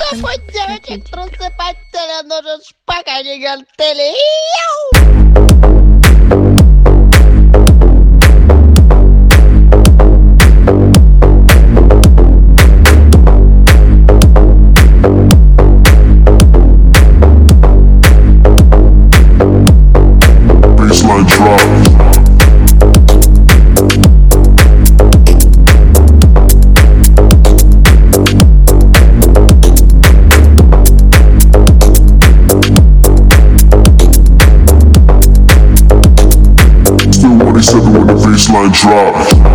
Девочек трусы постели, нужен шпака, не гантели. Baseline drop. Still 187 when the baseline drops.